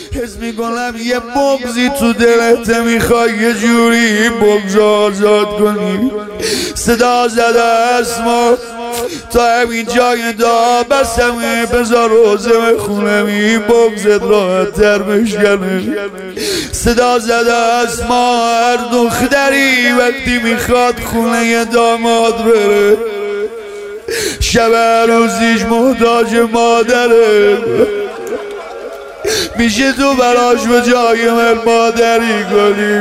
حس میکنم یه بغضی تو دلت میخوای یه جوری این بغض آزاد کنی. صدا زده اسما تا همین جای دا بسمه بذار روزم خونم این بغضت راحت تر بشکنه. صدا زده اسما هر دختری وقتی میخواد خونه یه داماد بره شب روزیش محتاج مادره، میشه تو براش به جای من مادری کنیم.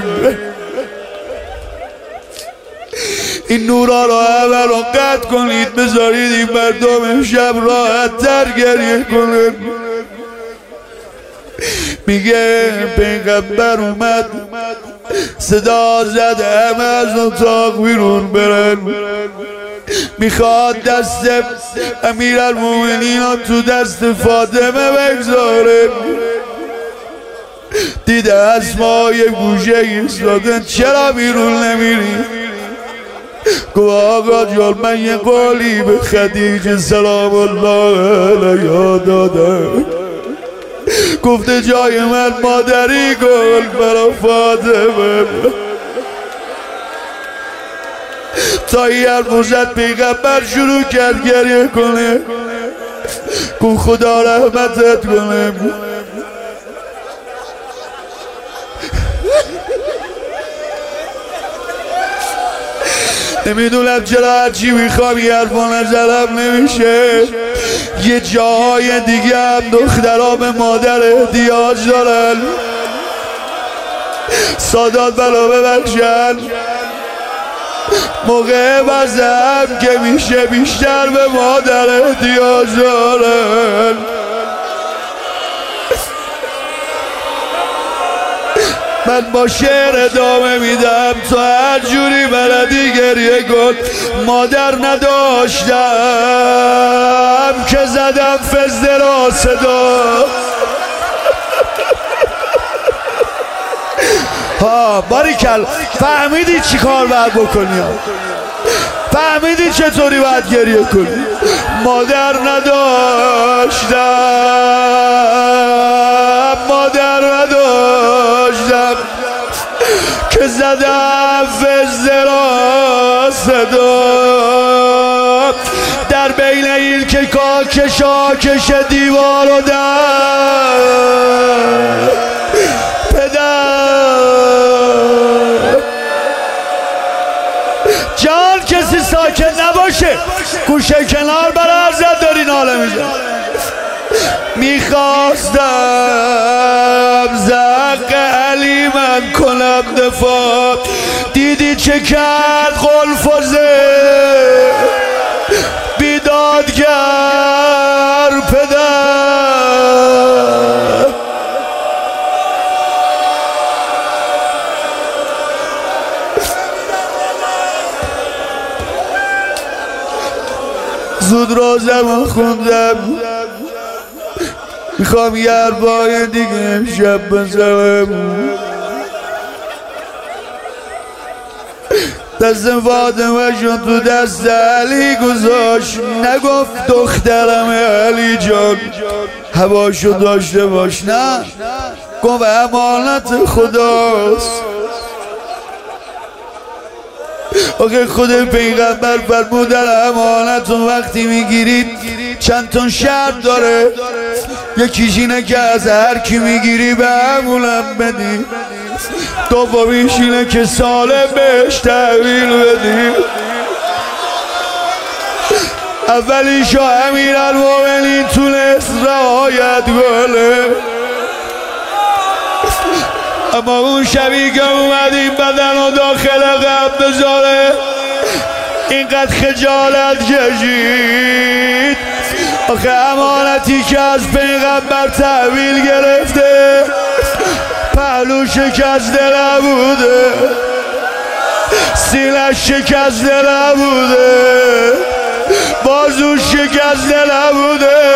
این نورا رو اول رو قطع کنید بذارید این مردم شب راحت تر گریه کنن. میگه پیغمبر اومد صدا زد همه از اتاق بیرون برن، میخواد دست امیرالمومنین تو دست فاطمه بگذاره. دیده اسما یه گوشه ایستادن چرا بیرون نمیری؟ گفت آقا جان من یه قولی به خدیجه سلام الله علیها دادم، گفته جای من مادری گل برا فاطمه. تا این حرف زد پیغمبر شروع کرد گریه کنه، گفت خدا رحمتت کنه. نمیدونم چرا هرچی میخوام یه حرفا نزدم نمیشه. یه جاهای دیگه هم دخترها به مادر احتیاج دارن، سادات بلا ببخشن. موقع وزم که میشه بیشتر به مادر احتیاج دارن. من با شعر ادامه میدم تا هر جوری بلدی گریه کن. مادر نداشتم که زدم فزده را صدا. ها باریکل، فهمیدی چی کار باید بکنی؟ فهمیدی چطوری باید گریه کنی؟ مادر نداشتم، مادر نداشتم که زدم فزده را صدا. در بین این که کاکش دیوار و در جان کسی ساکت نباشه، گوشه کنار برای عرضت داری ناله میزن. میخواستم زق علی من کنم دفاع، دیدی چه کرد قلفازه بیدادگر پدر. زود روزم خوندم، میخوام یه حرفای دیگه امشب بزنم. دست فاطمه شون تو دست علی گذاشت، نگفت دخترم علی جان هواشو داشته باش، نه گفت امانت خداست. آخه خود پیغمبر فرمودن امانت وقتی میگیرید چند تا شرط داره، یکیش اینه که از هر کی میگیری به همونم بدی، دومیش اینه که سالم بهش تحویل بدی، اولیشو امیرالمومنین تونست رعایت کنه. اما اون شبی که اومد این بدن رو داخل قبر بذاره اینقدر خجالت کشید. آخه امانتی که از پیغمبر تحویل گرفته پهلو شکسته نبوده، سینه‌اش شکسته نبوده، بازوش شکسته نبوده،